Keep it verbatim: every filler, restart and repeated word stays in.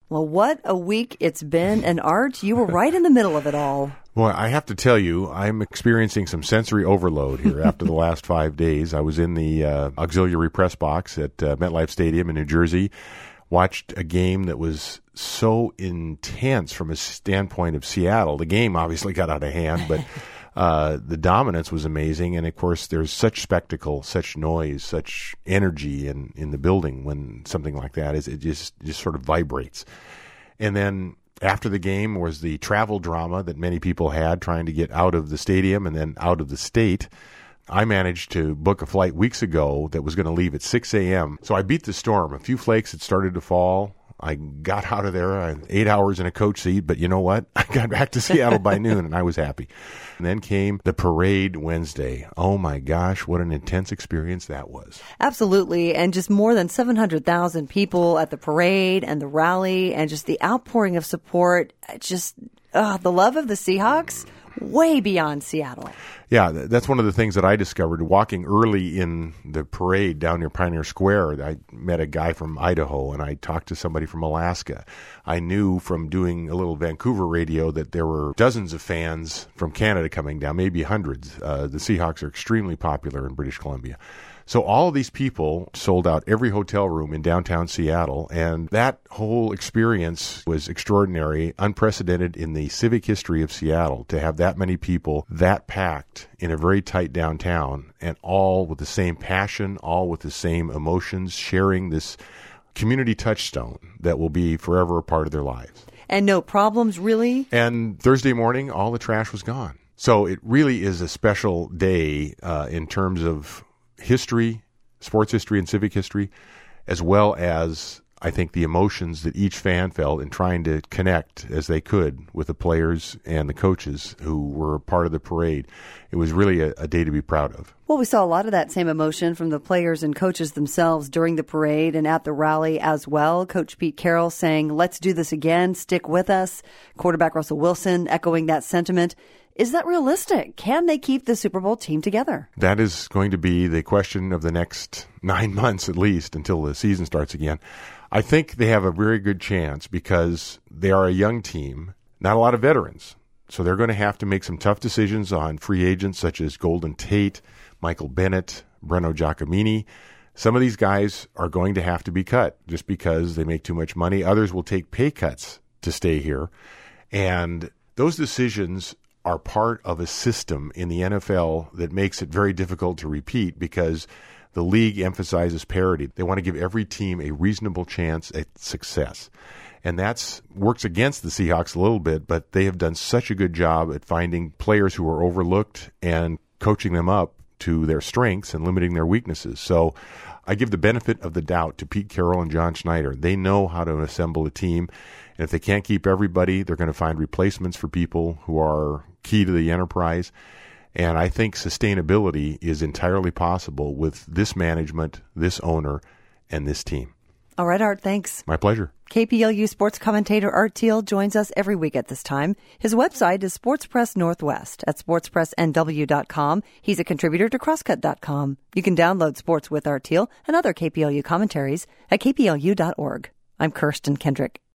Well, what a week it's been. And Art, you were right in the middle of it all. Well, I have to tell you, I'm experiencing some sensory overload here after the last five days. I was in the uh, auxiliary press box at uh, MetLife Stadium in New Jersey, watched a game that was so intense from a standpoint of Seattle. The game obviously got out of hand, but uh, the dominance was amazing. And, of course, there's such spectacle, such noise, such energy in, in the building when something like that is. It just, just sort of vibrates. And then after the game was the travel drama that many people had trying to get out of the stadium and then out of the state. I managed to book a flight weeks ago that was going to leave at six a.m. So I beat the storm. A few flakes had started to fall. I got out of there. I had eight hours in a coach seat, but you know what? I got back to Seattle by noon, and I was happy. And then came the parade Wednesday. Oh, my gosh, what an intense experience that was. Absolutely, and just more than seven hundred thousand people at the parade and the rally, and just the outpouring of support, just uh, the love of the Seahawks, way beyond Seattle. Yeah, that's one of the things that I discovered. Walking early in the parade down near Pioneer Square, I met a guy from Idaho, and I talked to somebody from Alaska. I knew from doing a little Vancouver radio that there were dozens of fans from Canada coming down, maybe hundreds. Uh, the Seahawks are extremely popular in British Columbia. So all of these people sold out every hotel room in downtown Seattle, and that whole experience was extraordinary, unprecedented in the civic history of Seattle, to have that many people that packed in a very tight downtown, and all with the same passion, all with the same emotions, sharing this community touchstone that will be forever a part of their lives. And no problems, really? And Thursday morning, all the trash was gone. So it really is a special day uh, in terms of history, sports history and civic history, as well as, I think, the emotions that each fan felt in trying to connect as they could with the players and the coaches who were part of the parade. It was really a, a day to be proud of. Well, we saw a lot of that same emotion from the players and coaches themselves during the parade and at the rally as well. Coach Pete Carroll saying, let's do this again, stick with us. Quarterback Russell Wilson echoing that sentiment. Is that realistic? Can they keep the Super Bowl team together? That is going to be the question of the next nine months at least until the season starts again. I think they have a very good chance because they are a young team, not a lot of veterans. So they're going to have to make some tough decisions on free agents such as Golden Tate, Michael Bennett, Breno Giacomini. Some of these guys are going to have to be cut just because they make too much money. Others will take pay cuts to stay here. And those decisions are part of a system in the N F L that makes it very difficult to repeat because the league emphasizes parity. They want to give every team a reasonable chance at success. And that works against the Seahawks a little bit, but they have done such a good job at finding players who are overlooked and coaching them up to their strengths and limiting their weaknesses. So I give the benefit of the doubt to Pete Carroll and John Schneider. They know how to assemble a team. And if they can't keep everybody, they're going to find replacements for people who are key to the enterprise. And I think sustainability is entirely possible with this management, this owner, and this team. All right, Art, thanks. My pleasure. K P L U sports commentator Art Thiel joins us every week at this time. His website is Sports Press Northwest at sports press n w dot com. He's a contributor to crosscut dot com. You can download Sports with Art Thiel and other K P L U commentaries at k p l u dot org. I'm Kirsten Kendrick.